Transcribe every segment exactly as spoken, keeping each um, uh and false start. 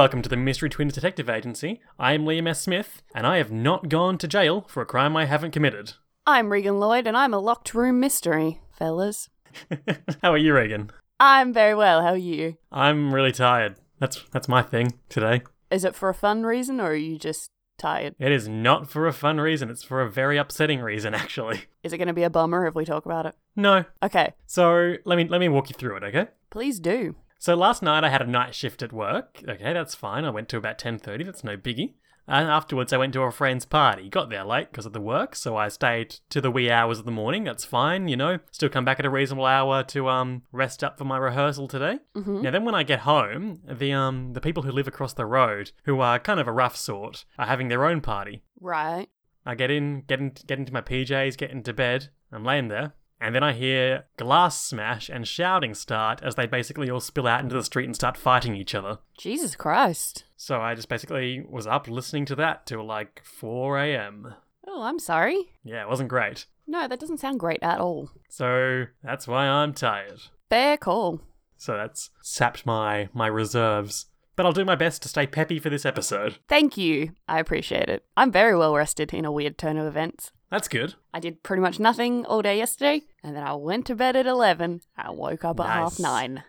welcome to the Mystery Twins Detective Agency. I am Liam S. Smith, and I have not gone to jail for a crime I haven't committed. I'm Regan Lloyd, and I'm a locked room mystery, fellas. How are you, Regan? I'm very well, how are you? I'm really tired. That's that's my thing today. Is it for a fun reason, or are you just tired? It is not for a fun reason, it's for a very upsetting reason, actually. Is it going to be a bummer if we talk about it? No. Okay. So, let me let me walk you through it, okay? Please do. So last night I had a night shift at work. Okay, that's fine. I went to about ten thirty, that's no biggie. And afterwards I went to a friend's party. Got there late because of the work, so I stayed to the wee hours of the morning. That's fine, you know. Still come back at a reasonable hour to um rest up for my rehearsal today. Mm-hmm. Now then when I get home, the um the people who live across the road, who are kind of a rough sort, are having their own party. Right. I get in, get in, get into my P Js, get into bed. I'm laying there. And then I hear glass smash and shouting start as they basically all spill out into the street and start fighting each other. Jesus Christ. So I just basically was up listening to that till like four a.m. Oh, I'm sorry. Yeah, it wasn't great. No, that doesn't sound great at all. So that's why I'm tired. Fair call. So that's sapped my, my reserves. But I'll do my best to stay peppy for this episode. Thank you. I appreciate it. I'm very well rested in a weird turn of events. That's good. I did pretty much nothing all day yesterday, and then I went to bed at eleven and woke up at Nice. half nine.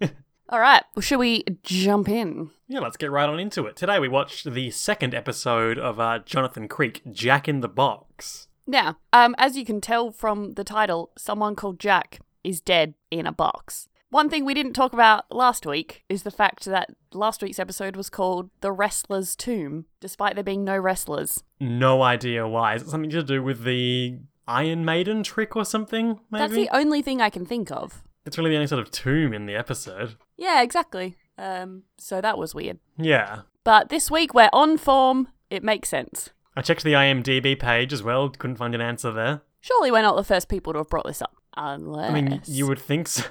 All right, well, should we jump in? Yeah, let's get right on into it. Today we watched the second episode of uh, Jonathan Creek, Jack in the Box. Now, um, as you can tell from the title, someone called Jack is dead in a box. One thing we didn't talk about last week is the fact that last week's episode was called The Wrestler's Tomb, despite there being no wrestlers. No idea why. Is it something to do with the Iron Maiden trick or something, maybe? That's the only thing I can think of. It's really the only sort of tomb in the episode. Yeah, exactly. Um, so that was weird. Yeah. But this week we're on form. It makes sense. I checked the I M D B page as well. Couldn't find an answer there. Surely we're not the first people to have brought this up. Unless... I mean, you would think so.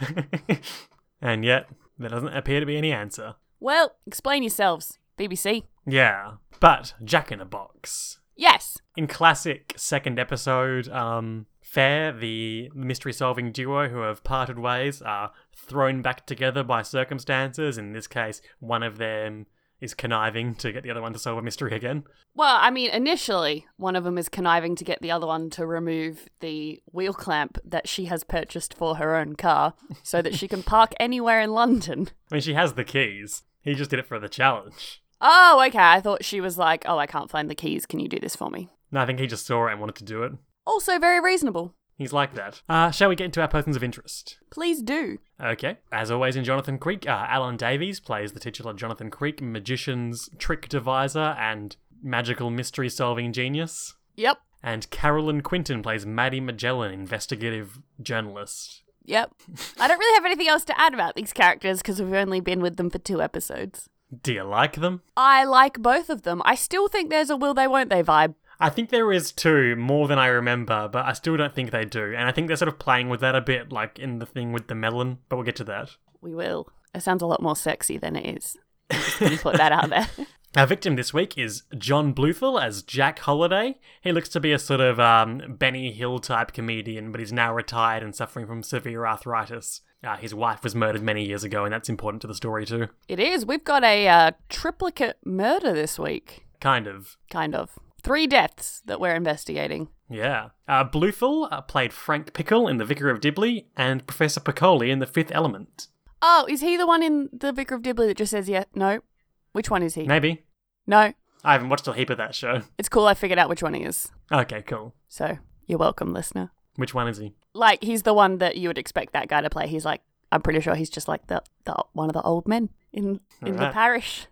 And yet, there doesn't appear to be any answer. Well, explain yourselves, B B C. Yeah. But, Jack in a Box. Yes. In classic second episode um, fare, the mystery-solving duo who have parted ways are thrown back together by circumstances. In this case, one of them is conniving to get the other one to solve a mystery again. Well, I mean, initially, one of them is conniving to get the other one to remove the wheel clamp that she has purchased for her own car so that she can park anywhere in London. I mean, she has the keys. He just did it for the challenge. Oh, okay. I thought she was like, oh, I can't find the keys. Can you do this for me? No, I think he just saw it and wanted to do it. Also very reasonable. He's like that. Uh, shall we get into our persons of interest? Please do. Okay. As always in Jonathan Creek, uh, Alan Davies plays the titular Jonathan Creek, magician's trick deviser and magical mystery-solving genius. Yep. And Carolyn Quinton plays Maddie Magellan, investigative journalist. Yep. I don't really have anything else to add about these characters because we've only been with them for two episodes. Do you like them? I like both of them. I still think there's a will they won't they vibe. I think there is too, more than I remember, but I still don't think they do. And I think they're sort of playing with that a bit, like in the thing with the melon, but we'll get to that. We will. It sounds a lot more sexy than it is. I'm just going to put that out there. Our victim this week is John Bluthal as Jack Holiday. He looks to be a sort of um, Benny Hill type comedian, but he's now retired and suffering from severe arthritis. Uh, his wife was murdered many years ago, and that's important to the story too. It is. We've got a uh, triplicate murder this week. Kind of. Kind of. Three deaths that we're investigating. Yeah. Uh, Bluthal uh, played Frank Pickle in The Vicar of Dibley and Professor Piccoli in The Fifth Element. Oh, is he the one in The Vicar of Dibley that just says yeah? No? Which one is he? Maybe. No. I haven't watched a heap of that show. It's cool I figured out which one he is. Okay, cool. So, you're welcome, listener. Which one is he? Like, he's the one that you would expect that guy to play. He's like, I'm pretty sure he's just like the, the one of the old men in, in Right. the parish.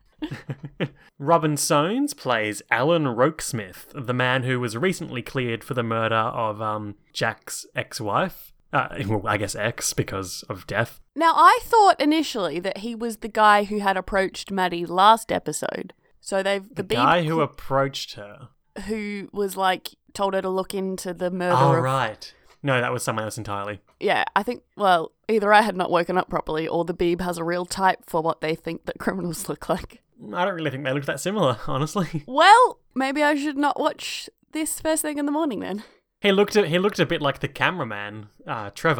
Robin Soanes plays Alan Rokesmith, the man who was recently cleared for the murder of um, Jack's ex-wife. Uh, well, I guess ex, because of death. Now, I thought initially that he was the guy who had approached Maddie last episode. So they've... The, The, guy Beeb who approached her. who was like, told her to look into the murder Oh, of... right. No, that was someone else entirely. Yeah, I think, well, either I had not woken up properly or the Beeb has a real type for what they think that criminals look like. I don't really think they look that similar, honestly. Well, maybe I should not watch this first thing in the morning then. He looked a, he looked a bit like the cameraman, uh, Trevor,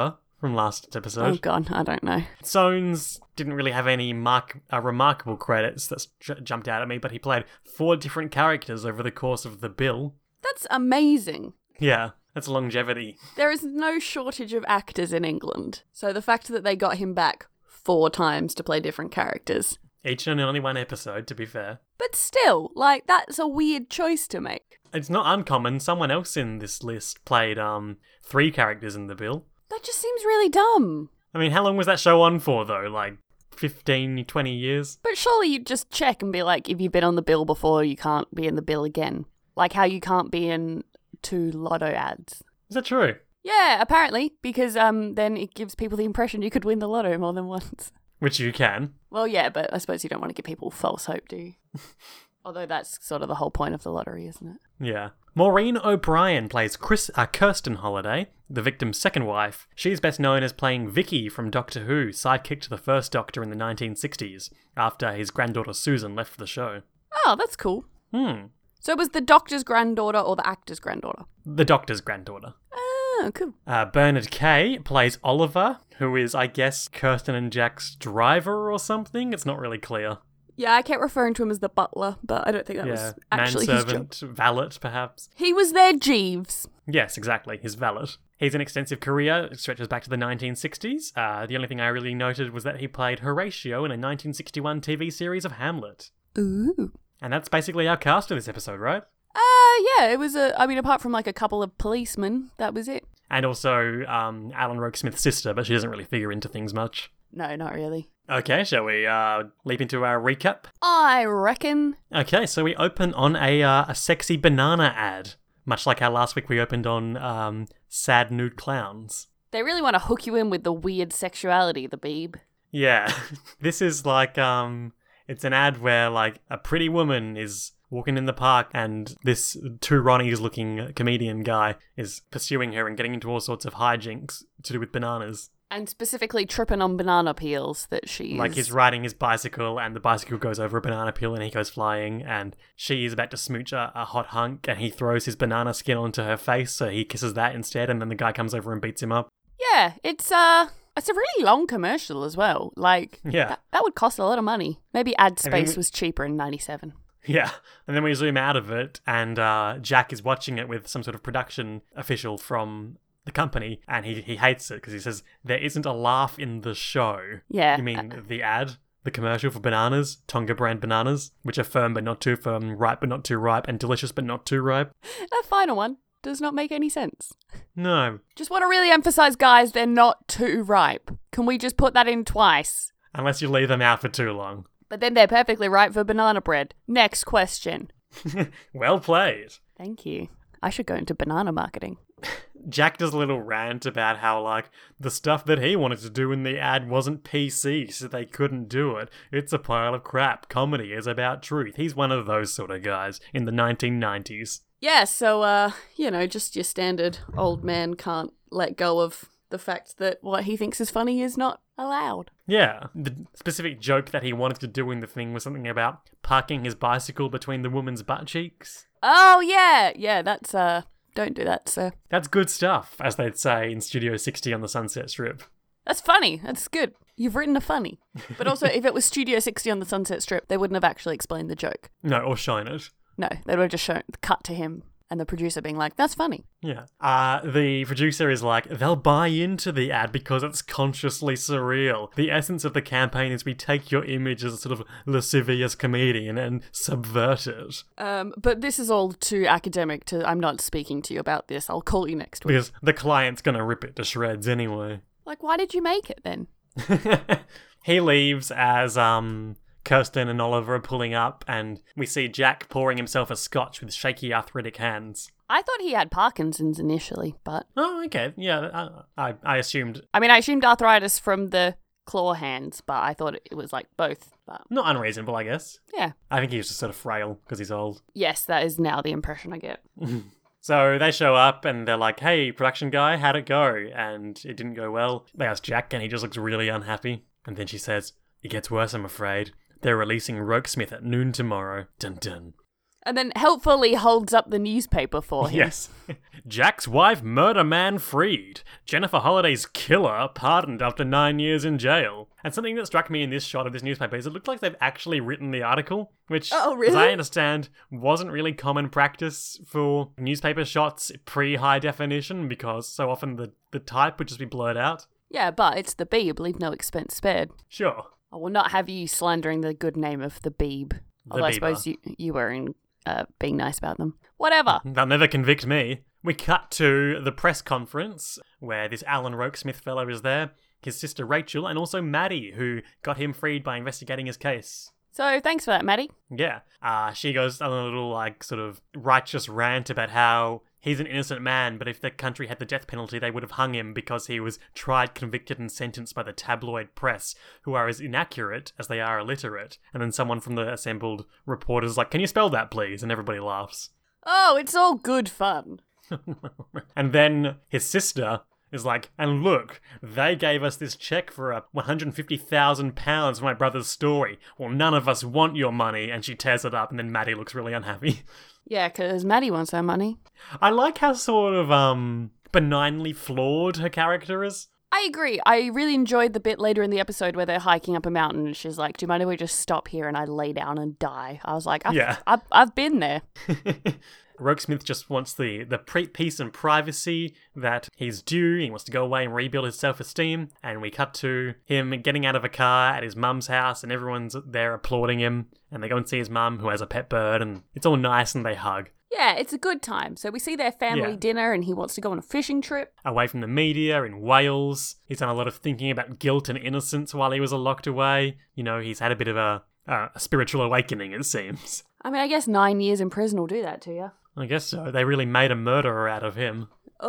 from last Oh, episode. God, I don't know. Soanes didn't really have any mark, uh, remarkable credits that j- jumped out at me, but he played four different characters over the course of the bill. That's amazing. Yeah, that's longevity. There is no shortage of actors in England. So the fact that they got him back four times to play different characters. Each and only one episode, to be fair. But still, like, that's a weird choice to make. It's not uncommon. Someone else in this list played um three characters in the bill. That just seems really dumb. I mean, how long was that show on for, though? Like, fifteen, twenty years? But surely you'd just check and be like, if you've been on the bill before, you can't be in the bill again. Like how you can't be in two lotto ads. Is that true? Yeah, apparently, because um, then it gives people the impression you could win the lotto more than once. Which you can. Well, yeah, but I suppose you don't want to give people false hope, do you? Although that's sort of the whole point of the lottery, isn't it? Yeah. Maureen O'Brien plays Chris, uh, Kirsten Holliday, the victim's second wife. She's best known as playing Vicky from Doctor Who, sidekick to the first Doctor in the nineteen sixties, after his granddaughter Susan left the show. Oh, that's cool. Hmm. So it was the doctor's granddaughter or the actor's granddaughter? The Doctor's granddaughter. Oh, cool. Uh, Bernard Kay plays Oliver, who is, I guess, Kirsten and Jack's driver or something. It's not really clear. Yeah, I kept referring to him as the butler, but I don't think that yeah, was actually his job. manservant, valet, perhaps. He was their Jeeves. Yes, exactly, his valet. He's an extensive career. It stretches back to the nineteen sixties. Uh, the only thing I really noted was that he played Horatio in a nineteen sixty-one T V series of Hamlet. Ooh. And that's basically our cast of this episode, right? Uh, yeah, it was a, I mean, apart from like a couple of policemen, that was it. And also um, Alan Rokesmith's sister, but she doesn't really figure into things much. No, not really. Okay, shall we uh, leap into our recap? I reckon. Okay, so we open on a uh, a sexy banana ad. Much like how last week we opened on um, sad nude clowns. They really want to hook you in with the weird sexuality, the beeb. Yeah, this is like, um, it's an ad where like a pretty woman is walking in the park and this two Ronnies looking comedian guy is pursuing her and getting into all sorts of hijinks to do with bananas. And specifically tripping on banana peels that she's... Like he's riding his bicycle and the bicycle goes over a banana peel and he goes flying and she is about to smooch a, a hot hunk and he throws his banana skin onto her face so he kisses that instead and then the guy comes over and beats him up. Yeah, it's uh, it's a really long commercial as well. Like, Yeah. that, that would cost a lot of money. Maybe ad I mean, space we- was cheaper in ninety-seven. Yeah, and then we zoom out of it and uh, Jack is watching it with some sort of production official from the company and he, he hates it because he says, there isn't a laugh in the show. Yeah. You mean the ad? The commercial for bananas? Tonga brand bananas? Which are firm but not too firm, ripe but not too ripe, and delicious but not too ripe? That final one does not make any sense. No. Just want to really emphasize, guys, they're not too ripe. Can we just put that in twice? Unless you leave them out for too long. But then they're perfectly ripe for banana bread. Next question. Well played. Thank you. I should go into banana marketing. Jack does a little rant about how, like, the stuff that he wanted to do in the ad wasn't P C, so they couldn't do it. It's a pile of crap. Comedy is about truth. He's one of those sort of guys in the nineteen nineties. Yeah, so, uh, you know, just your standard old man can't let go of the fact that what he thinks is funny is not allowed. Yeah. The specific joke that he wanted to do in the thing was something about parking his bicycle between the woman's butt cheeks. Oh, yeah. Yeah, that's, uh, don't do that, sir. That's good stuff, as they'd say in Studio sixty on the Sunset Strip. That's funny. That's good. You've written a funny. But also, if it was Studio sixty on the Sunset Strip, they wouldn't have actually explained the joke. No, or shown it. No, they would have just shown cut to him and the producer being like, that's funny. Yeah. Uh, the producer is like, they'll buy into the ad because it's consciously surreal. The essence of the campaign is we take your image as a sort of lascivious comedian and subvert it. Um, but this is all too academic to, I'm not speaking to you about this. I'll call you next week. Because the client's gonna rip it to shreds anyway. Like, why did you make it then? He leaves as, um... Kirsten and Oliver are pulling up, and we see Jack pouring himself a scotch with shaky, arthritic hands. I thought he had Parkinson's initially, but... Oh, okay. Yeah, I, I, I assumed... I mean, I assumed arthritis from the claw hands, but I thought it was like both. But Not unreasonable, I guess. yeah. I think he's just sort of frail, because he's old. Yes, that is now the impression I get. So they show up, and they're like, hey, production guy, how'd it go? And it didn't go well. They ask Jack, and he just looks really unhappy. And then she says, it gets worse, I'm afraid. They're releasing Rokesmith at noon tomorrow. Dun dun. And then helpfully holds up the newspaper for him. Yes. Jack's wife murder man freed. Jennifer Holliday's killer pardoned after nine years in jail. And something that struck me in this shot of this newspaper is it looked like they've actually written the article, which, Oh, really? as I understand, wasn't really common practice for newspaper shots pre-high definition because so often the, the type would just be blurred out. Yeah, but it's the Beeb. Leave no expense spared. Sure. I will not have you slandering the good name of the Beeb. Although I suppose you, you were in, uh, being nice about them. Whatever. They'll never convict me. We cut to the press conference where this Alan Rokesmith fellow is there, his sister Rachel, and also Maddie, who got him freed by investigating his case. So thanks for that, Maddie. Yeah. Uh, she goes on a little, like, sort of righteous rant about how he's an innocent man, but if the country had the death penalty, they would have hung him because he was tried, convicted, and sentenced by the tabloid press, who are as inaccurate as they are illiterate. And then someone from the assembled reporters is like, can you spell that, please? And everybody laughs. Oh, it's all good fun. And then his sister is like, and look, they gave us this check for a one hundred fifty thousand pounds for my brother's story. Well, none of us want your money. And she tears it up, and then Maddie looks really unhappy. Yeah, because Maddie wants her money. I like how sort of um benignly flawed her character is. I agree. I really enjoyed the bit later in the episode where they're hiking up a mountain and she's like, do you mind if we just stop here and I lay down and die? I was like, I've, Yeah. I've, I've been there. Rokesmith just wants the, the pre- peace and privacy that he's due. He wants to go away and rebuild his self-esteem. And we cut to him getting out of a car at his mum's house and everyone's there applauding him. And they go and see his mum who has a pet bird and it's all nice and they hug. Yeah, it's a good time. So we see their family Yeah. dinner and he wants to go on a fishing trip. Away from the media in Wales. He's done a lot of thinking about guilt and innocence while he was locked away. You know, he's had a bit of a, uh, a spiritual awakening, it seems. I mean, I guess nine years in prison will do that to you. I guess so. They really made a murderer out of him.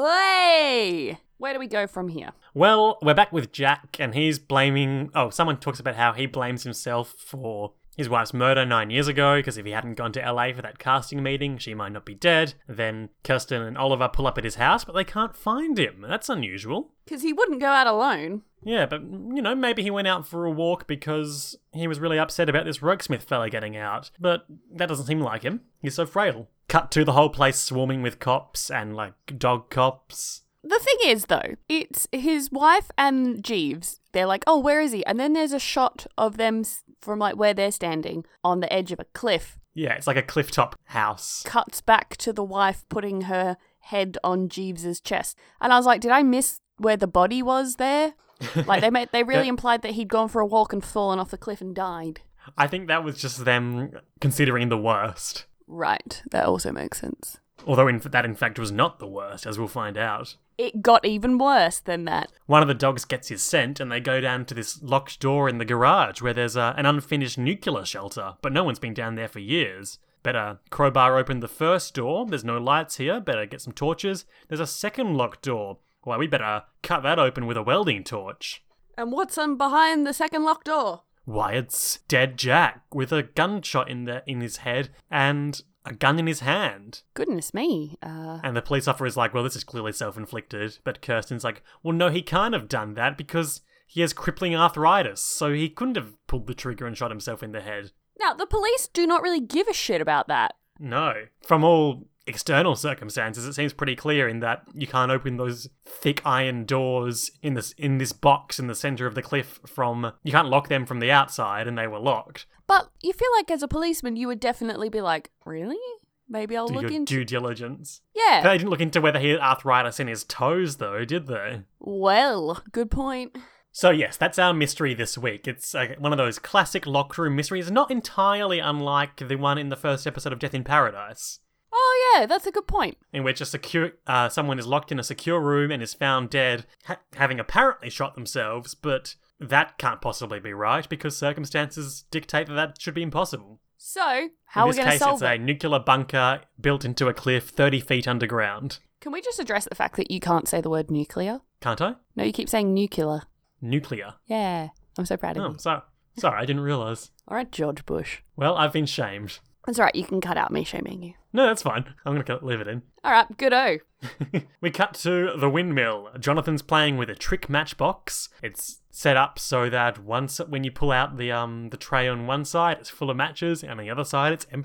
Oi! Where do we go from here? Well, we're back with Jack, and he's blaming... Oh, someone talks about how he blames himself for his wife's murder nine years ago, because if he hadn't gone to L A for that casting meeting, she might not be dead. Then Kirsten and Oliver pull up at his house, but they can't find him. That's unusual. Because he wouldn't go out alone. Yeah, but, you know, maybe he went out for a walk because he was really upset about this Rokesmith fella getting out. But that doesn't seem like him. He's so frail. Cut to the whole place swarming with cops and, like, dog cops. The thing is, though, it's his wife and Jeeves. They're like, oh, where is he? And then there's a shot of them s- from, like, where they're standing on the edge of a cliff. Yeah, it's like a clifftop house. Cuts back to the wife putting her head on Jeeves's chest. And I was like, did I miss where the body was there? Like, they made, they really Yeah. implied that he'd gone for a walk and fallen off the cliff and died. I think that was just them considering the worst. Right, that also makes sense. Although in, that, in fact, was not the worst, as we'll find out. It got even worse than that. One of the dogs gets his scent, and they go down to this locked door in the garage where there's a, an unfinished nuclear shelter, but no one's been down there for years. Better crowbar open the first door. There's no lights here. Better get some torches. There's a second locked door. Well, we better cut that open with a welding torch. And what's on behind the second locked door? Why, it's dead Jack with a gunshot in the in his head and a gun in his hand. Goodness me. Uh, And the police officer is like, well, this is clearly self-inflicted. But Kirsten's like, well, no, he can't have done that because he has crippling arthritis, so he couldn't have pulled the trigger and shot himself in the head. now, the police do not really give a shit about that. No. From all external circumstances, it seems pretty clear in that you can't open those thick iron doors in this in this box in the center of the cliff from... You can't lock them from the outside, and they were locked. But you feel like as a policeman, you would definitely be like, really? Maybe I'll Do look your into... due diligence. Yeah. They didn't look into whether he had arthritis in his toes, though, did they? Well, good point. So yes, that's our mystery this week. It's uh, one of those classic locked room mysteries, not entirely unlike the one in the first episode of Death in Paradise, Oh, yeah, that's a good point. in which a secure uh, someone is locked in a secure room and is found dead, ha- having apparently shot themselves, but that can't possibly be right because circumstances dictate that that should be impossible. So, how are in we this going to case, solve it's it? a nuclear bunker built into a cliff thirty feet underground. Can we just address the fact that you can't say the word nuclear? Can't I? No, you keep saying nuclear. Nuclear. Yeah, I'm so proud of Oh, you. sorry. Sorry, I didn't realise. All right, George Bush. Well, I've been shamed. That's all right, you can cut out me shaming you. No, that's fine. I'm going to leave it in. All right, good-o. We cut to the windmill. Jonathan's playing with a trick matchbox. It's set up so that once when you pull out the um the tray on one side, it's full of matches, and on the other side, it's empty.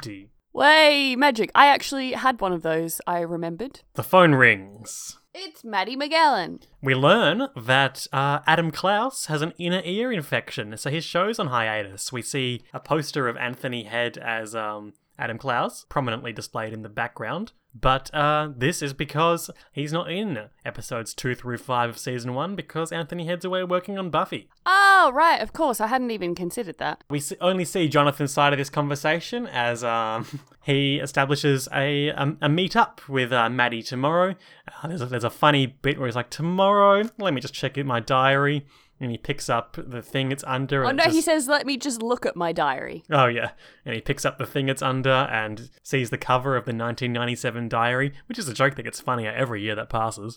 Way, magic. I actually had one of those, I remembered. The phone rings. It's Maddie Magellan. We learn that uh, Adam Klaus has an inner ear infection, so his show's on hiatus. We see a poster of Anthony Head as um, Adam Klaus, prominently displayed in the background. But uh, this is because he's not in episodes two through five of season one because Anthony Head's away working on Buffy. Oh, right, of course. I hadn't even considered that. We s- only see Jonathan's side of this conversation as um, he establishes a, a, a meet-up with uh, Maddie tomorrow. Uh, there's, a, there's a funny bit where he's like, tomorrow, let me just check in my diary. And he picks up the thing it's under. Oh, and no, just... he says, let me just look at my diary. Oh, yeah. And he picks up the thing it's under and sees the cover of the nineteen ninety-seven diary, which is a joke that gets funnier every year that passes.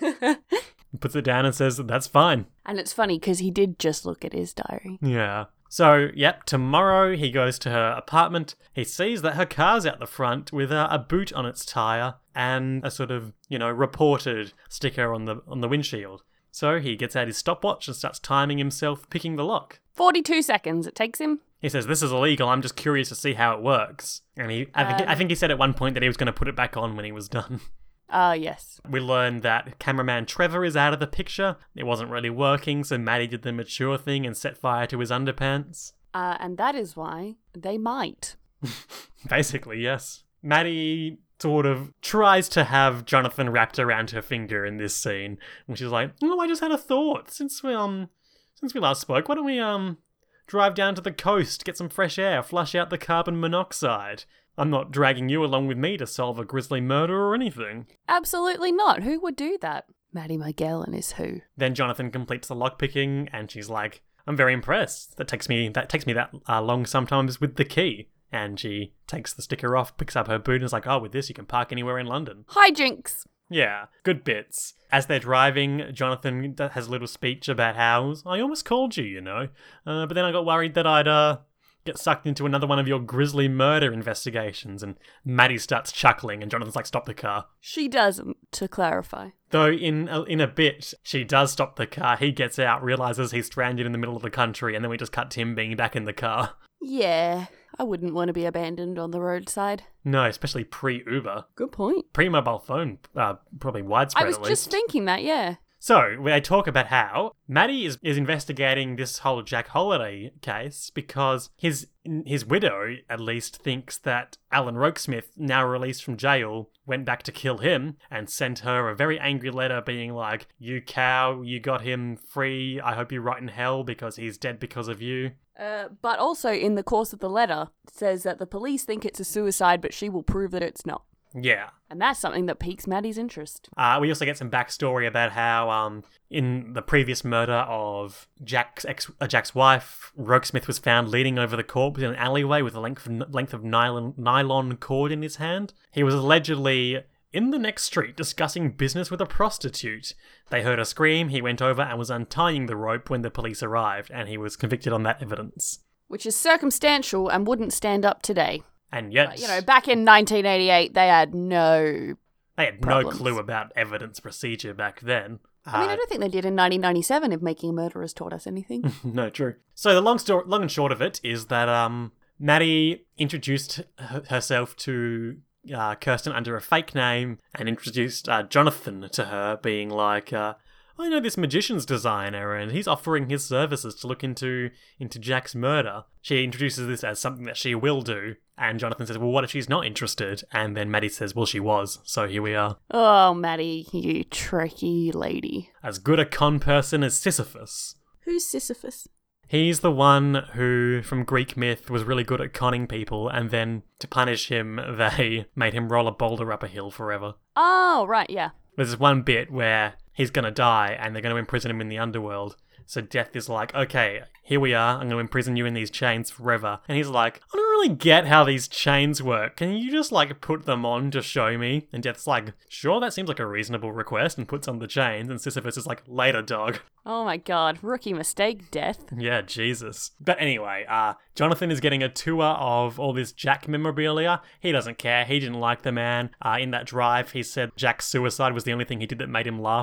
Puts it down and says, that's fine. And it's funny because he did just look at his diary. Yeah. So, yep, tomorrow he goes to her apartment. He sees that her car's out the front with a, a boot on its tyre and a sort of, you know, reported sticker on the on the windshield. So he gets out his stopwatch and starts timing himself picking the lock. forty-two seconds it takes him. He says, this is illegal, I'm just curious to see how it works. And he, I think, Uh. I think he said at one point that he was going to put it back on when he was done. Ah, uh, yes. We learned that cameraman Trevor is out of the picture. It wasn't really working, so Maddie did the mature thing and set fire to his underpants. Uh, and that is why they might. Basically, yes. Maddie sort of tries to have Jonathan wrapped around her finger in this scene, and she's like, "Oh, I just had a thought. Since we um, since we last spoke, why don't we um, drive down to the coast, get some fresh air, flush out the carbon monoxide? I'm not dragging you along with me to solve a grisly murder or anything." Absolutely not. Who would do that? Maddie Magellan is who? Then Jonathan completes the lockpicking, and she's like, "I'm very impressed. That takes me that takes me that uh, long sometimes with the key." And she takes the sticker off, picks up her boot, and is like, "Oh, with this you can park anywhere in London." Hijinks. Yeah, good bits. As they're driving, Jonathan has a little speech about how, "I almost called you, you know, uh, but then I got worried that I'd uh, get sucked into another one of your grisly murder investigations." And Maddie starts chuckling, and Jonathan's like, "Stop the car." She doesn't, to clarify. Though in a, in a bit, she does stop the car. He gets out, realises he's stranded in the middle of the country, and then we just cut to him being back in the car. Yeah, I wouldn't want to be abandoned on the roadside. No, especially pre-Uber. Good point. Pre-mobile phone, uh, probably widespread I was at least. just thinking that, yeah. So, they talk about how Maddie is, is investigating this whole Jack Holiday case because his his widow, at least, thinks that Alan Rokesmith, now released from jail, went back to kill him and sent her a very angry letter being like, "You cow, you got him free, I hope you rot in hell because he's dead because of you." Uh, but also, in the course of the letter, it says that the police think it's a suicide, but she will prove that it's not. Yeah. And that's something that piques Maddie's interest. Uh, we also get some backstory about how, um, in the previous murder of Jack's ex, uh, Jack's wife, Rokesmith was found leaning over the corpse in an alleyway with a length of, length of nylon, nylon cord in his hand. He was allegedly in the next street discussing business with a prostitute. They heard a scream, he went over and was untying the rope when the police arrived, and he was convicted on that evidence. Which is circumstantial and wouldn't stand up today. And yet... But, you know, back in nineteen eighty-eight, they had no... They had problems. no clue about evidence procedure back then. I mean, Uh, I don't think they did in nineteen ninety-seven if Making a Murderer has taught us anything. No, true. So the long story, long and short of it is that um, Maddie introduced h- herself to uh, Kirsten under a fake name and introduced uh, Jonathan to her, being like, uh, "I know this magician's designer, and he's offering his services to look into into Jack's murder." She introduces this as something that she will do, and Jonathan says, "Well, what if she's not interested?" And then Maddie says, "Well, she was." So here we are. Oh, Maddie, you tricky lady. As good a con person as Sisyphus. Who's Sisyphus? He's the one who, from Greek myth, was really good at conning people, and then, to punish him, they made him roll a boulder up a hill forever. Oh, right, yeah. There's this one bit where he's going to die, and they're going to imprison him in the underworld. So Death is like, "Okay, here we are, I'm going to imprison you in these chains forever." And he's like, "I don't really get how these chains work. Can you just, like, put them on to show me?" And Death's like, "Sure, that seems like a reasonable request," and puts on the chains, and Sisyphus is like, "Later, dog." Oh my god, rookie mistake, Death. Yeah, Jesus. But anyway, uh, Jonathan is getting a tour of all this Jack memorabilia. He doesn't care. He didn't like the man. Uh, in that drive, he said Jack's suicide was the only thing he did that made him laugh.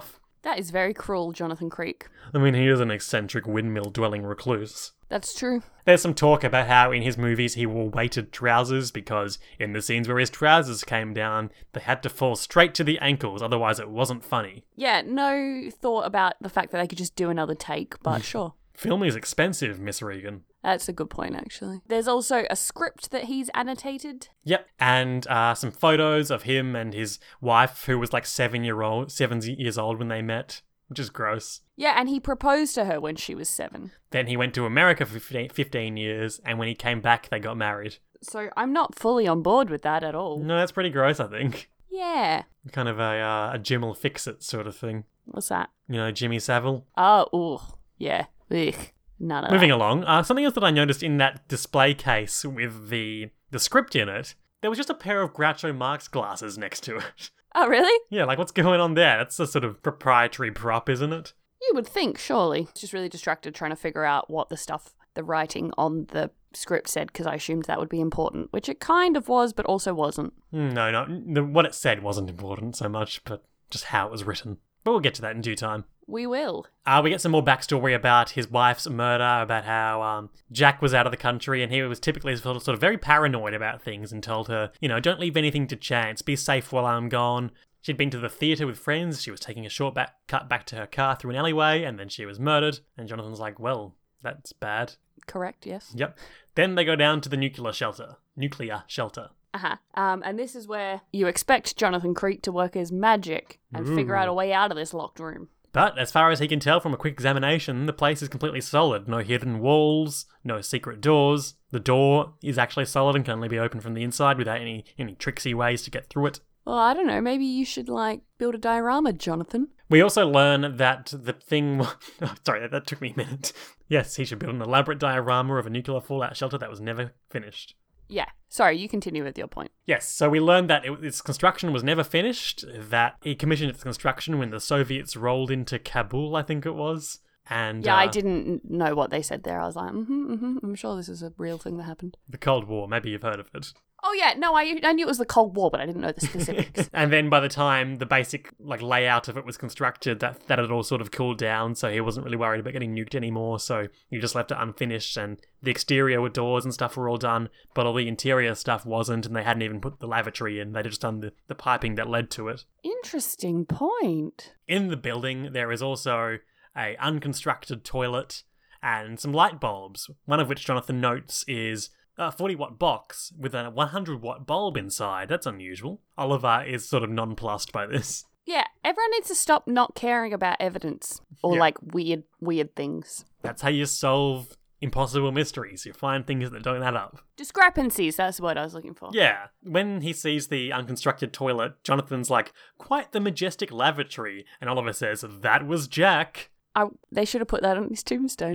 That is very cruel, Jonathan Creek. I mean, he is an eccentric windmill-dwelling recluse. That's true. There's some talk about how in his movies he wore weighted trousers because in the scenes where his trousers came down, they had to fall straight to the ankles, otherwise it wasn't funny. Yeah, no thought about the fact that they could just do another take, but sure. Filming is expensive, Miss Regan. That's a good point, actually. There's also a script that he's annotated. Yep, and uh, some photos of him and his wife, who was like seven year old, seven years old when they met, which is gross. Yeah, and he proposed to her when she was seven. Then he went to America for fifteen years, and when he came back, they got married. So I'm not fully on board with that at all. No, that's pretty gross, I think. Yeah. Kind of a uh, a Jim will fix it sort of thing. What's that? You know, Jimmy Savile. Oh, ooh, yeah. Ugh. None of Moving that. along, uh, something else that I noticed in that display case with the the script in it, there was just a pair of Groucho Marx glasses next to it. Oh, really? Yeah, like what's going on there? That's a sort of proprietary prop, isn't it? You would think, surely. Just really distracted trying to figure out what the stuff, the writing on the script said, because I assumed that would be important, which it kind of was, but also wasn't. No, no, the, what it said wasn't important so much, but just how it was written. But we'll get to that in due time. We will. Uh, we get some more backstory about his wife's murder, about how um, Jack was out of the country and he was typically sort of, sort of very paranoid about things and told her, you know, don't leave anything to chance, be safe while I'm gone. She'd been to the theatre with friends, she was taking a short back cut back to her car through an alleyway, and then she was murdered, and Jonathan's like, well, that's bad. Correct, yes. Yep. Then they go down to the nuclear shelter. Nuclear shelter. Uh-huh. Um, and this is where you expect Jonathan Creek to work his magic and Ooh. figure out a way out of this locked room. But as far as he can tell from a quick examination, the place is completely solid. No hidden walls, no secret doors. The door is actually solid and can only be opened from the inside without any, any tricksy ways to get through it. Well, I don't know. Maybe you should, like, build a diorama, Jonathan. We also learn that the thing... Oh, sorry, that, that took me a minute. Yes, he should build an elaborate diorama of a nuclear fallout shelter that was never finished. Yeah. Sorry, you continue with your point. Yes, so we learned that it, its construction was never finished, that he commissioned its construction when the Soviets rolled into Kabul, I think it was. And Yeah, uh, I didn't know what they said there. I was like, mm-hmm, mm-hmm, I'm sure this is a real thing that happened. the Cold War, maybe you've heard of it. Oh, yeah, no, I, I knew it was the Cold War, but I didn't know the specifics. And then by the time the basic like layout of it was constructed, that that had all sort of cooled down, so he wasn't really worried about getting nuked anymore, so he just left it unfinished, and the exterior with doors and stuff were all done, but all the interior stuff wasn't, and they hadn't even put the lavatory in, they'd just done the, the piping that led to it. Interesting point. In the building, there is also a unconstructed toilet and some light bulbs, one of which Jonathan notes is a forty watt box with a one hundred watt bulb inside. That's unusual. Oliver is sort of nonplussed by this. Yeah, everyone needs to stop not caring about evidence or, Yeah. like, weird, weird things. That's how you solve impossible mysteries. You find things that don't add up. Discrepancies, that's what I was looking for. Yeah. When he sees the unconstructed toilet, Jonathan's like, quite the majestic lavatory. And Oliver says, that was Jack. I, they should have put that on his tombstone.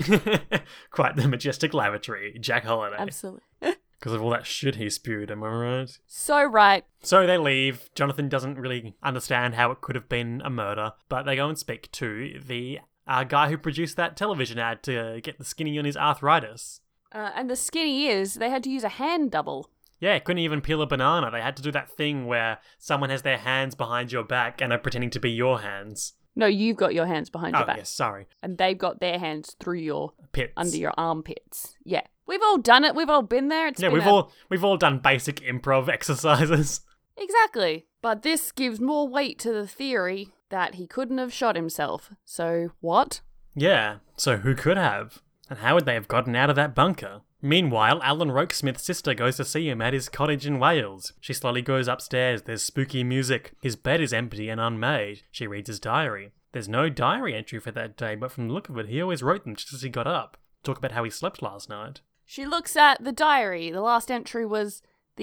Quite the majestic lavatory. Jack Holiday. Absolutely. Because of all that shit he spewed, am I right? So right. So they leave. Jonathan doesn't really understand how it could have been a murder, but they go and speak to the uh, guy who produced that television ad to get the skinny on his arthritis. Uh, and the skinny is, they had to use a hand double. Yeah, couldn't even peel a banana. They had to do that thing where someone has their hands behind your back and are pretending to be your hands. No, you've got your hands behind Oh, your back. yes, sorry. And they've got their hands through your, Pits. under your armpits. Yeah. We've all done it. We've all been there. It's Yeah, been we've a- all we've all done basic improv exercises. Exactly. But this gives more weight to the theory that he couldn't have shot himself. So, what? Yeah, so who could have? And how would they have gotten out of that bunker? Meanwhile, Alan Rokesmith's sister goes to see him at his cottage in Wales. She slowly goes upstairs, there's spooky music. His bed is empty and unmade. She reads his diary. There's no diary entry for that day, but from the look of it, he always wrote them just as he got up. Talk about how he slept last night. She looks at the diary. The last entry was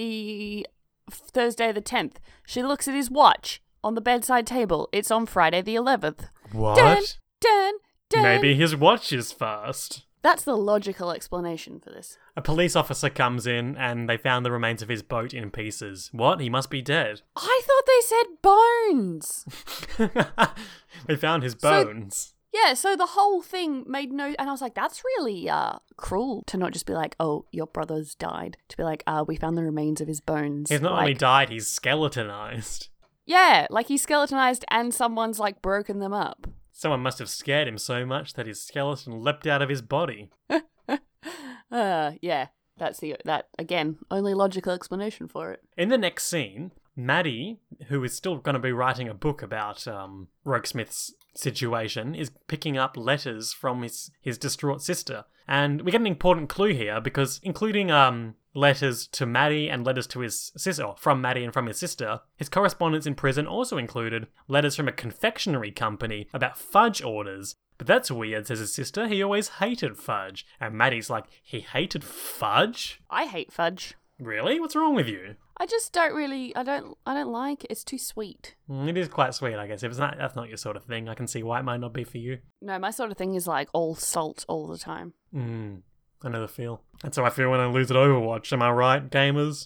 the Thursday the tenth. She looks at his watch on the bedside table. It's on Friday the eleventh. What? Dun, dun, dun. Maybe his watch is fast. That's the logical explanation for this. A police officer comes in and they found the remains of his boat in pieces. What? He must be dead. I thought they said bones. They found his So- bones. Yeah, so the whole thing made no... And I was like, that's really uh, cruel to not just be like, oh, your brother's died. To be like, uh, we found the remains of his bones. He's not like, only died, he's skeletonized. Yeah, like he's skeletonized and someone's like broken them up. Someone must have scared him so much that his skeleton leapt out of his body. uh, yeah, that's the that again only logical explanation for it. In the next scene, Maddie, who is still going to be writing a book about um, Rokesmith's situation, is picking up letters from his, his distraught sister. And we get an important clue here because including um, letters to Maddie and letters to his sister, or from Maddie and from his sister, his correspondence in prison also included letters from a confectionery company about fudge orders. But that's weird, says his sister. He always hated fudge. And Maddie's like, he hated fudge? I hate fudge. Really? What's wrong with you? I just don't really, I don't, I don't like it. It's too sweet. Mm, It is quite sweet, I guess. If it's not, that's not your sort of thing, I can see why it might not be for you. No, my sort of thing is like all salt all the time. Mm, I know the feel. That's how I feel when I lose at Overwatch. Am I right, gamers?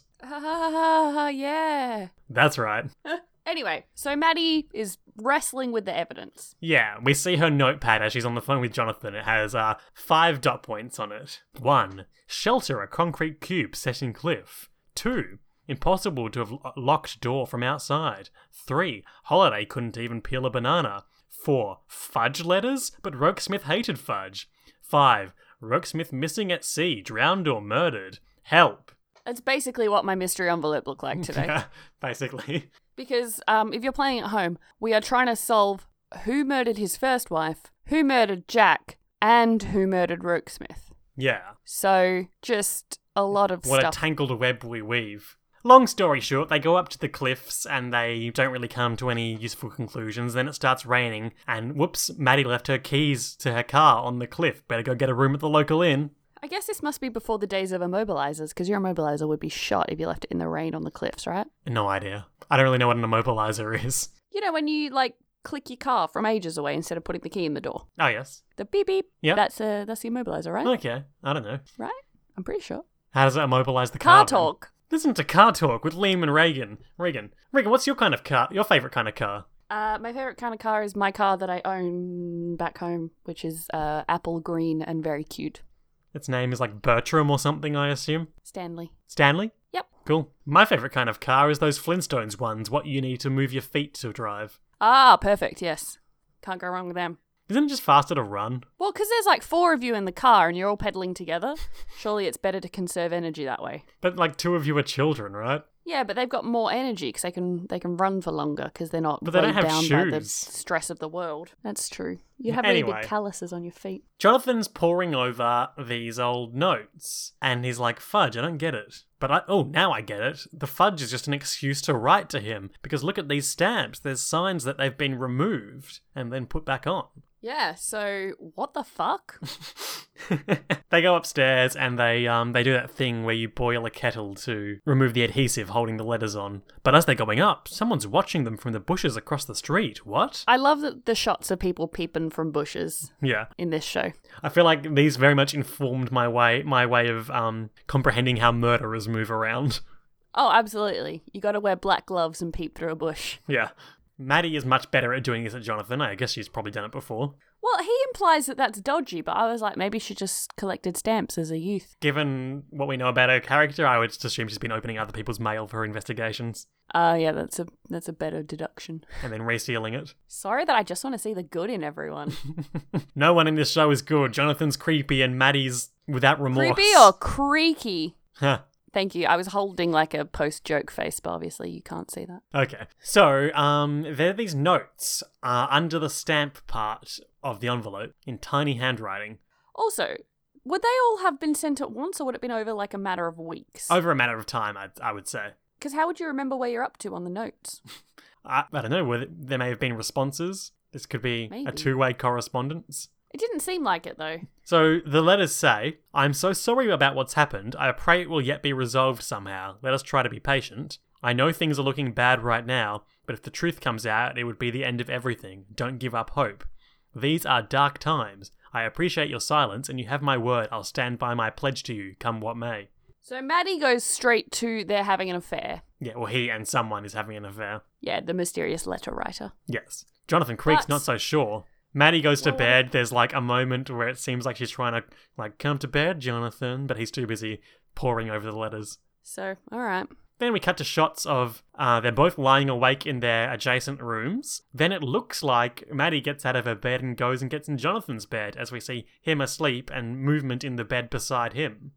Ah, yeah. That's right. Anyway, so Maddie is wrestling with the evidence. Yeah, we see her notepad as she's on the phone with Jonathan. It has uh, five dot points on it. One, shelter a concrete cube set in cliff. Two, impossible to have lo- locked door from outside. Three, Holiday couldn't even peel a banana. Four, fudge letters? But Rokesmith hated fudge. Five, Rokesmith missing at sea, drowned or murdered. Help. That's basically what my mystery envelope looked like today. Yeah, basically. Because um, if you're playing at home, we are trying to solve who murdered his first wife, who murdered Jack, and who murdered Rokesmith. Yeah. So just a lot of What stuff. a tangled web we weave. Long story short, they go up to the cliffs and they don't really come to any useful conclusions. Then it starts raining and whoops, Maddie left her keys to her car on the cliff. Better go get a room at the local inn. I guess this must be before the days of immobilizers, because your immobilizer would be shot if you left it in the rain on the cliffs, right? No idea. I don't really know what an immobilizer is. You know, when you, like, click your car from ages away instead of putting the key in the door. Oh, yes. The beep beep. Yeah. That's, uh, that's the immobilizer, right? Okay. I don't know. Right? I'm pretty sure. How does it immobilize the Car car? then? talk. Listen to Car Talk with Liam and Reagan. Reagan. Reagan, what's your kind of car? Your favourite kind of car? Uh, my favorite kind of car is my car that I own back home, which is uh, apple green and very cute. Its name is like Bertram or something, I assume. Stanley. Stanley? Yep. Cool. My favourite kind of car is those Flintstones ones, what you need to move your feet to drive. Ah, perfect, yes. Can't go wrong with them. Isn't it just faster to run? Well, because there's like four of you in the car and you're all pedaling together. Surely it's better to conserve energy that way. But like two of you are children, right? Yeah, but they've got more energy because they can they can run for longer because they're not But they weighed don't have down by the shoes. stress of the world. That's true. You have really Anyway. big calluses on your feet. Jonathan's poring over these old notes, and he's like, fudge, I don't get it. But I, oh, now I get it. The fudge is just an excuse to write to him, because look at these stamps. There's signs that they've been removed and then put back on. Yeah, so what the fuck? They go upstairs and they um they do that thing where you boil a kettle to remove the adhesive holding the letters on. But as they're going up, someone's watching them from the bushes across the street. What? I love the, the shots of people peeping from bushes Yeah. in this show. I feel like these very much informed my way my way of um comprehending how murderers move around. Oh, absolutely. You gotta wear black gloves and peep through a bush. Yeah. Maddie is much better at doing this than Jonathan. I guess she's probably done it before. Well, he implies that that's dodgy, but I was like, maybe she just collected stamps as a youth. Given what we know about her character, I would just assume she's been opening other people's mail for her investigations Uh, yeah, that's a that's a better deduction. and then resealing it. Sorry that I just want to see the good in everyone. No one in this show is good. Jonathan's creepy and Maddie's without remorse. Creepy or creaky? Huh. Thank you. I was holding like a post-joke face, but obviously you can't see that. Okay. So, um, there are these notes uh, under the stamp part of the envelope in tiny handwriting. Also, would they all have been sent at once, or would it have been over like a matter of weeks? Over a matter of time, I, I would say. Because how would you remember where you're up to on the notes? I, I don't know. Whether there may have been responses. This could be Maybe. a two-way correspondence. It didn't seem like it, though. So the letters say, I'm so sorry about what's happened. I pray it will yet be resolved somehow. Let us try to be patient. I know things are looking bad right now, but if the truth comes out, it would be the end of everything. Don't give up hope. These are dark times. I appreciate your silence, and you have my word. I'll stand by my pledge to you, come what may. So Maddie goes straight to they're having an affair. Yeah, well, he and someone is having an affair. Yeah, the mysterious letter writer. Yes. Jonathan Creek's But- not so sure. Maddie goes to Well, bed. There's like a moment where it seems like she's trying to like come to bed, Jonathan, but he's too busy poring over the letters. So, alright. Then we cut to shots of uh, they're both lying awake in their adjacent rooms. Then it looks like Maddie gets out of her bed and goes and gets in Jonathan's bed as we see him asleep and movement in the bed beside him.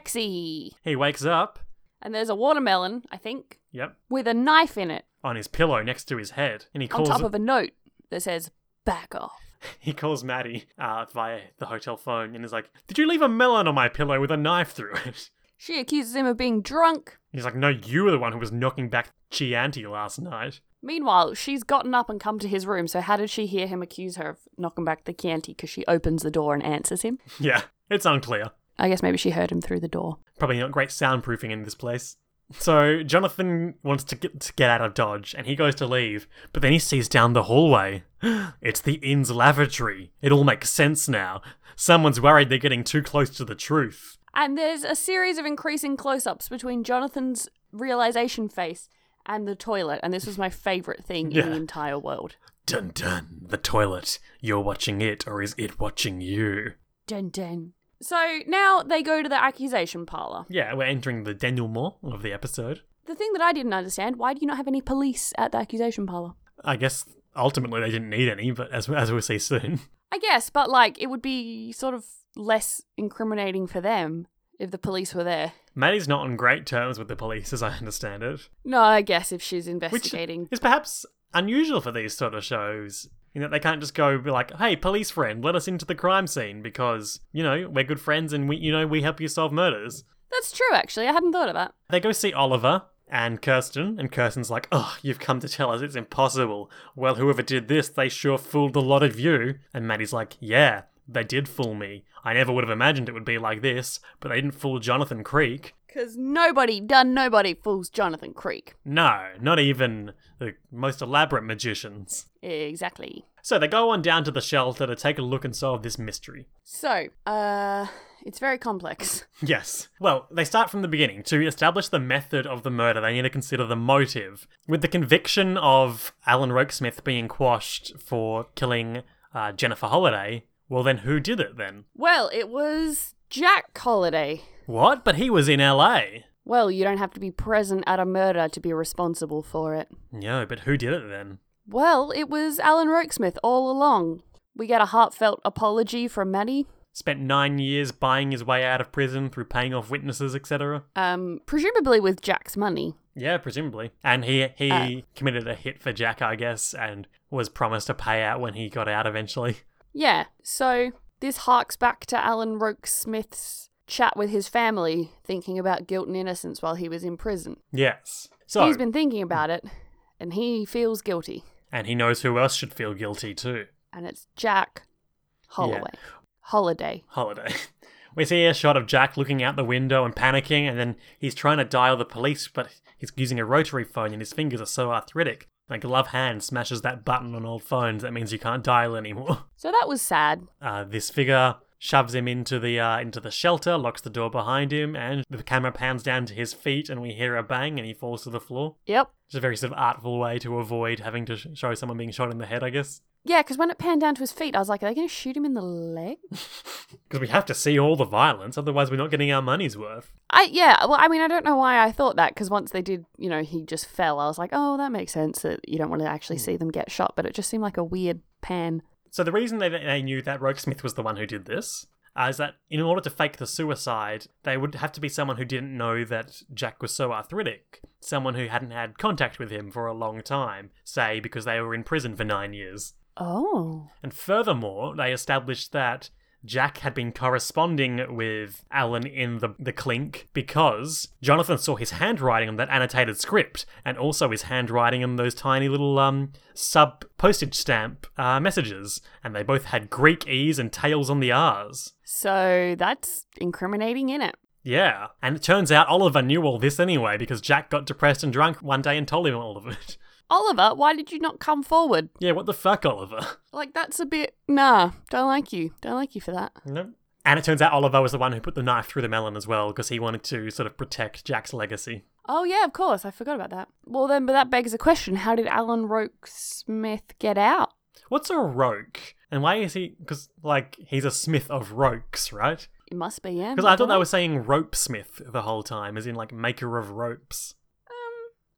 Sexy. He wakes up. And there's a watermelon, I think. Yep. With a knife in it. On his pillow next to his head. And he On calls top of a note that says, back off. He calls Maddie uh, via the hotel phone and is like, did you leave a melon on my pillow with a knife through it? She accuses him of being drunk. He's like, no, you were the one who was knocking back Chianti last night. Meanwhile, she's gotten up and come to his room, so how did she hear him accuse her of knocking back the Chianti? Because she opens the door and answers him? Yeah, it's unclear. I guess maybe she heard him through the door. Probably not great soundproofing in this place. So Jonathan wants to get, to get out of Dodge, and he goes to leave, but then he sees down the hallway. It's the inn's lavatory. It all makes sense now. Someone's worried they're getting too close to the truth. And there's a series of increasing close-ups between Jonathan's realization face and the toilet, and this was my favourite thing Yeah. in the entire world. Dun dun, the toilet. You're watching it, or is it watching you? Dun dun. So now they go to the accusation parlour. Yeah, we're entering the denouement of the episode. The thing that I didn't understand, why do you not have any police at the accusation parlour? I guess ultimately they didn't need any, but as as we'll see soon. I guess, but like, it would be sort of less incriminating for them if the police were there. Maddie's not on great terms with the police, as I understand it. No, I guess if she's Which investigating. is perhaps unusual for these sort of shows. You know, they can't just go be like, hey, police friend, let us into the crime scene because, you know, we're good friends and we, you know, we help you solve murders. That's true, actually. I hadn't thought of that. They go see Oliver and Kirsten, and Kirsten's like, oh, you've come to tell us it's impossible. Well, whoever did this, they sure fooled a lot of you. And Maddie's like, yeah, they did fool me. I never would have imagined it would be like this, but they didn't fool Jonathan Creek. Because nobody, done nobody, fools Jonathan Creek. No, not even the most elaborate magicians. Exactly. So they go on down to the shelter to take a look and solve this mystery. So, uh, it's very complex. Yes. Well, they start from the beginning. To establish the method of the murder, they need to consider the motive. With the conviction of Alan Rokesmith being quashed for killing uh, Jennifer Holliday, well then who did it then? Well, it was Jack Holliday. What? But he was in L A. Well, you don't have to be present at a murder to be responsible for it. No, but who did it then? Well, it was Alan Rokesmith all along. We get a heartfelt apology from Maddie. Spent nine years buying his way out of prison through paying off witnesses, et cetera. Um, presumably with Jack's money. Yeah, presumably. And he he Uh. committed a hit for Jack, I guess, and was promised a payout when he got out eventually. Yeah, so this harks back to Alan Rokesmith's chat with his family, thinking about guilt and innocence while he was in prison. Yes. So, He's been thinking about it, and he feels guilty. and he knows who else should feel guilty too. And it's Jack Holloway. Holiday. Holiday. We see a shot of Jack looking out the window and panicking, and then he's trying to dial the police, but he's using a rotary phone and his fingers are so arthritic. My glove hand smashes that button on old phones. That means you can't dial anymore. So that was sad. Uh, this figure shoves him into the uh, into the shelter, locks the door behind him, and the camera pans down to his feet, and we hear a bang, and he falls to the floor. Yep. It's a very sort of artful way to avoid having to sh- show someone being shot in the head, I guess. Yeah, because when it panned down to his feet, I was like, are they going to shoot him in the leg? Because we have to see all the violence, otherwise we're not getting our money's worth. I Yeah, well, I mean, I don't know why I thought that, because once they did, you know, he just fell, I was like, oh, that makes sense that you don't want to actually see them get shot, but it just seemed like a weird pan. So the reason they, they knew that Rokesmith was the one who did this uh, is that in order to fake the suicide, they would have to be someone who didn't know that Jack was so arthritic. Someone who hadn't had contact with him for a long time, say because they were in prison for nine years. Oh. And furthermore, they established that Jack had been corresponding with Alan in the, the clink because Jonathan saw his handwriting on that annotated script and also his handwriting on those tiny little um sub postage stamp uh, messages. And they both had Greek E's and tails on the R's. So that's incriminating, innit? Yeah. And it turns out Oliver knew all this anyway because Jack got depressed and drunk one day and told him all of it. Oliver, why did you not come forward? Yeah, what the fuck, Oliver? Like, that's a bit... Nah, don't like you. Don't like you for that. No. And it turns out Oliver was the one who put the knife through the melon as well because he wanted to sort of protect Jack's legacy. Oh, yeah, of course. I forgot about that. Well, then, but that begs the question. How did Alan Rokesmith get out? What's a roke? And why is he... Because, like, he's a smith of rokes, right? It must be, yeah. Because I thought they were saying rope smith the whole time, as in, like, maker of ropes.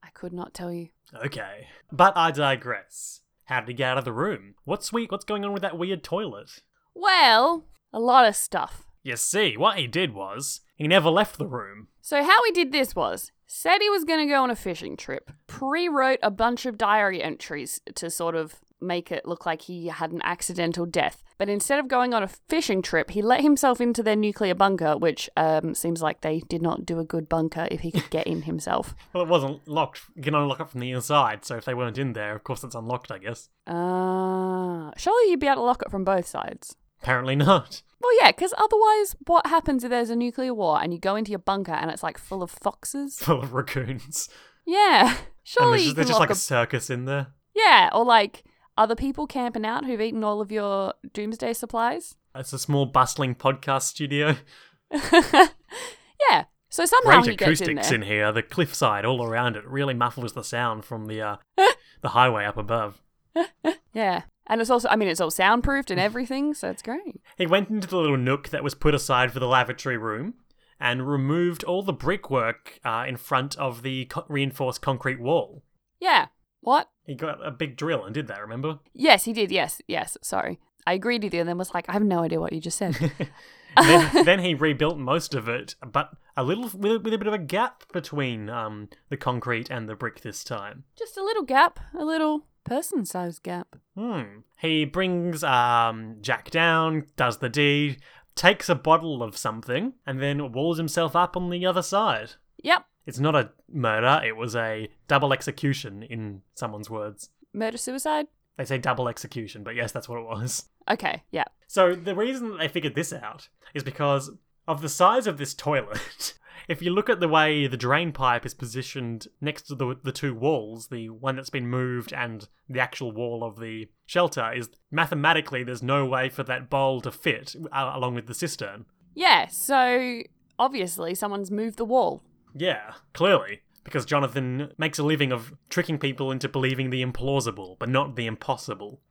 I could not tell you. Okay. But I digress. How did he get out of the room? What's sweet? What's going on with that weird toilet? Well, a lot of stuff. You see, what he did was, he never left the room. So how he did this was, said he was going to go on a fishing trip, pre-wrote a bunch of diary entries to sort of make it look like he had an accidental death. But instead of going on a fishing trip, he let himself into their nuclear bunker, which um, seems like they did not do a good bunker if he could get in himself. Well, it wasn't locked. You can unlock it from the inside, so if they weren't in there, of course it's unlocked, I guess. Uh, surely you'd be able to lock it from both sides. Apparently not. Well, yeah, because otherwise, what happens if there's a nuclear war and you go into your bunker and it's like full of foxes? Full of raccoons. Yeah, surely and there's you just, can there's just lock like a a... circus in there. Yeah, or like other people camping out who've eaten all of your doomsday supplies. It's a small bustling podcast studio. Yeah, so somehow Great he gets in acoustics there. in here. The cliffside all around it really muffles the sound from the uh, the highway up above. Yeah, and it's also, I mean, it's all soundproofed and everything, so it's great. He went into the little nook that was put aside for the lavatory room and removed all the brickwork uh, in front of the co- reinforced concrete wall. Yeah, what? He got a big drill and did that, remember? Yes, he did, yes, yes, sorry. I agreed with you and then was like, I have no idea what you just said. then, then he rebuilt most of it, but a little with, with a bit of a gap between um, the concrete and the brick this time. Just a little gap, a little person-sized gap. Hmm. He brings um, Jack down, does the deed, takes a bottle of something, and then walls himself up on the other side. Yep, It's not a murder, it was a double execution in someone's words. murder-suicide? They say double execution, but yes, that's what it was. Okay, yeah. So the reason that they figured this out is because of the size of this toilet. If you look at the way the drain pipe is positioned next to the the two walls, the one that's been moved and the actual wall of the shelter, is mathematically there's no way for that bowl to fit uh, along with the cistern. Yeah, so obviously someone's moved the wall. Yeah, clearly. Because Jonathan makes a living of tricking people into believing the implausible, but not the impossible.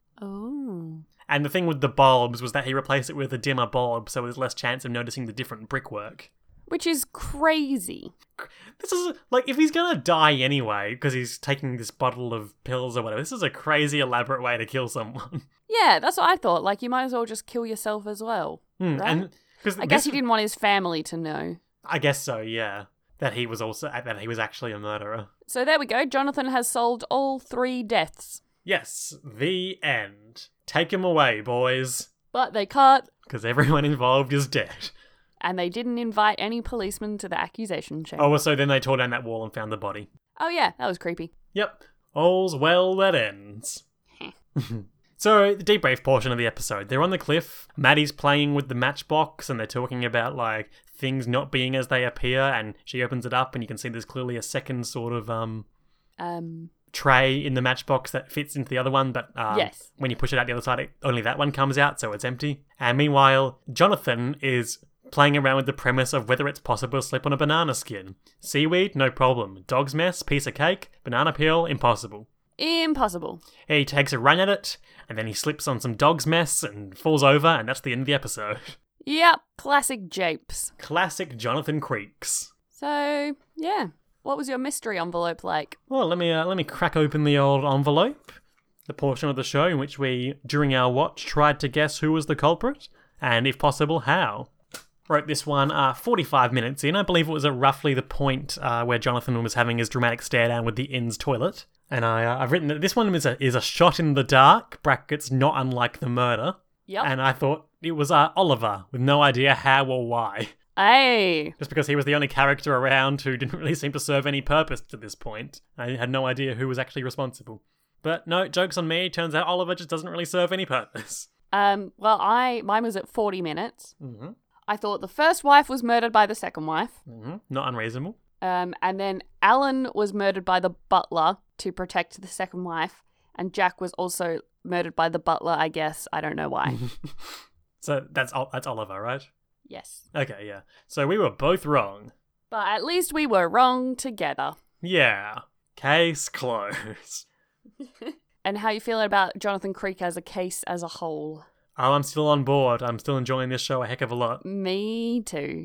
Oh. And the thing with the bulbs was that he replaced it with a dimmer bulb, so there's less chance of noticing the different brickwork. Which is crazy. This is, like, if he's gonna die anyway, because he's taking this bottle of pills or whatever, this is a crazy elaborate way to kill someone. Yeah, that's what I thought. Like, you might as well just kill yourself as well. Hmm, Right? and cause I guess this- he didn't want his family to know. I guess so, yeah. That he was also, that he was actually a murderer. So there we go. Jonathan has solved all three deaths. Yes, the end. Take him away, boys. But they can't, Because everyone involved is dead. and they didn't invite any policemen to the accusation chamber. Oh, so then they tore down that wall and found the body. Oh yeah, that was creepy. Yep. All's well that ends. So, the debrief portion of the episode. They're on the cliff. Maddie's playing with the matchbox and they're talking about, like, things not being as they appear. And she opens it up and you can see there's clearly a second sort of um Um, tray in the matchbox that fits into the other one. But um, Yes. when you push it out the other side, it, only that one comes out, so it's empty. And meanwhile, Jonathan is playing around with the premise of whether it's possible to slip on a banana skin. Seaweed? No problem. Dog's mess? Piece of cake? Banana peel? Impossible. impossible. He takes a run at it, and then he slips on some dog's mess and falls over, and that's the end of the episode. Yep, classic japes. Classic Jonathan Creeks. So, yeah. What was your mystery envelope like? Well, let me uh, let me crack open the old envelope. The portion of the show in which we, during our watch, tried to guess who was the culprit, and if possible, how. Wrote this one uh, forty-five minutes in. I believe it was at roughly the point uh, where Jonathan was having his dramatic stare down with the inn's toilet. And I, uh, I've written that this one is a, is a shot in the dark, brackets, not unlike the murder. Yep. And I thought it was uh, Oliver, with no idea how or why. Hey. Just because he was the only character around who didn't really seem to serve any purpose to this point. I had no idea who was actually responsible. But no, joke's on me. Turns out Oliver just doesn't really serve any purpose. Um, well, I mine was at forty minutes. Mm-hmm. I thought the first wife was murdered by the second wife. Mm-hmm. Not unreasonable. Um, and then Alan was murdered by the butler to protect the second wife. And Jack was also murdered by the butler, I guess. I don't know why. So that's Ol- that's Oliver, right? Yes. Okay, yeah. So we were both wrong. But at least we were wrong together. Yeah. Case closed. And how you feeling about Jonathan Creek as a case as a whole? Oh, I'm still on board. I'm still enjoying this show a heck of a lot. Me too.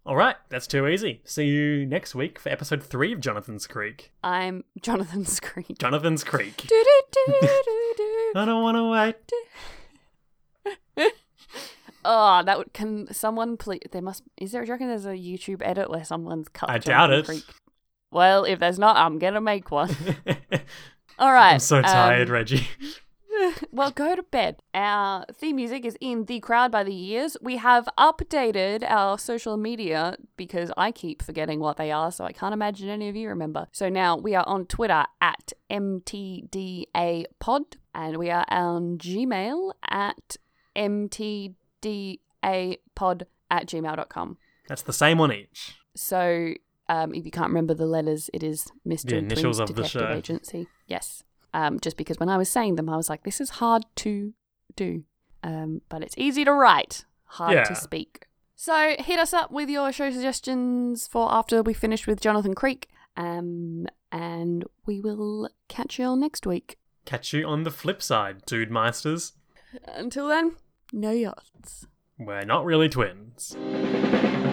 All right, that's too easy. See you next week for episode three of Jonathan's Creek. I'm Jonathan's Creek. Jonathan's Creek. Do, do, do, do, do. I don't want to wait. Oh, that would. Can someone please? There must. Is there? Do you reckon there's a YouTube edit where someone's cut? I Jonathan doubt it. Creek? Well, if there's not, I'm gonna make one. All right. I'm so tired, um, Reggie. Well, go to bed. Our theme music is in The Crowd by The Years. We have updated our social media because I keep forgetting what they are, so I can't imagine any of you remember. So now we are on Twitter at M T D A pod, and we are on Gmail at M T D A pod at gmail dot com. That's the same on each. So um, if you can't remember the letters, it is Mister The initials Twins of the Detective show. Agency. Yes. Um, just because when I was saying them, I was like, this is hard to do. Um, but it's easy to write, hard Yeah. to speak. So hit us up with your show suggestions for after we finish with Jonathan Creek. Um, and we will catch you all next week. Catch you on the flip side, Dude Meisters. Until then, no yachts. We're not really twins.